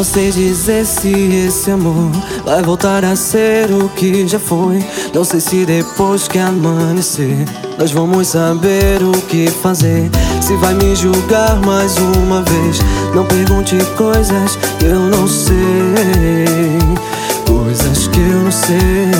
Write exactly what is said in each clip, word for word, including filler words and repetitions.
sei dizer se esse amor vai voltar a ser o que já foi. Não sei se depois que amanhecer nós vamos saber o que fazer. Se vai me julgar mais uma vez, não pergunte coisas que eu não sei, coisas que eu não sei.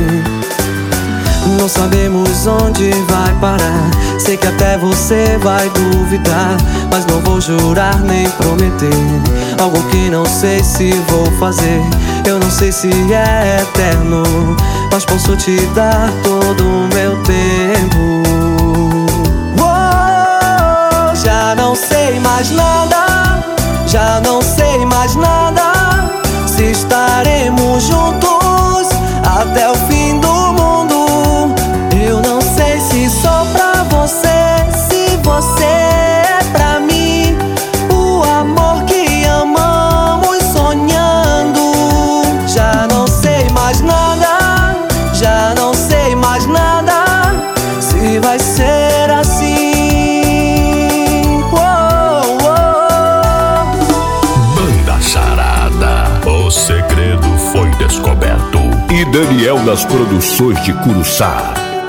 Não sabemos onde vai parar. Sei que até você vai duvidar, mas não vou jurar nem prometer algo que não sei se vou fazer. Eu não sei se é eterno, mas posso te dar todo o meu tempo. Oh, já não sei mais nada, já não sei mais nada, se estaremos juntos até o fim do mundo. Eu não sei se sou pra você, se você é pra mim, o amor que amamos sonhando. Já não sei mais nada, já não sei mais nada, se vai ser assim. Oh, oh. Banda Charada, o segredo foi descoberto. E Daniel nas produções de Curuçá.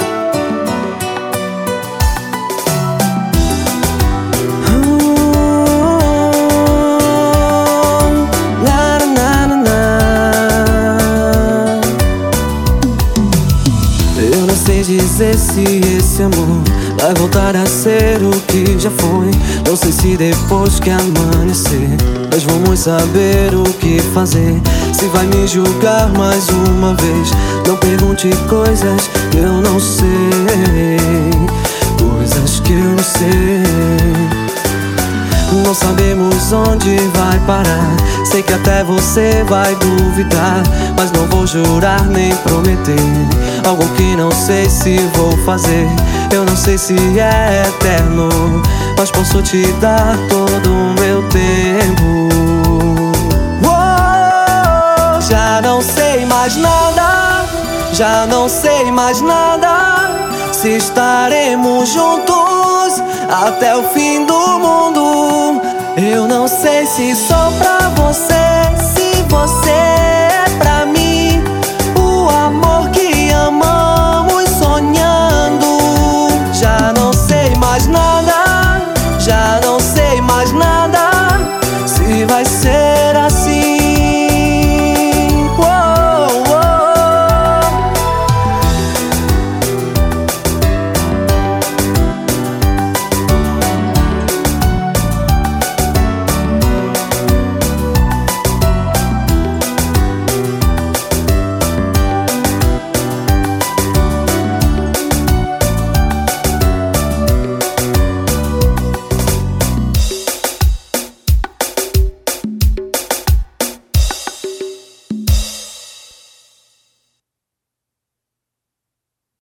Eu não sei dizer se esse amor vai voltar a ser o que já foi. Não sei se depois que amanhecer nós vamos saber o que fazer. Se vai me julgar mais uma vez, não pergunte coisas que eu não sei, coisas que eu não sei. Não sabemos onde vai parar. Sei que até você vai duvidar, mas não vou jurar nem prometer algo que não sei se vou fazer. Eu não sei se é eterno, mas posso te dar todo o meu tempo. Oh, já não sei mais nada, já não sei mais nada, se estaremos juntos até o fim do mundo. Eu não sei se sou pra você, se você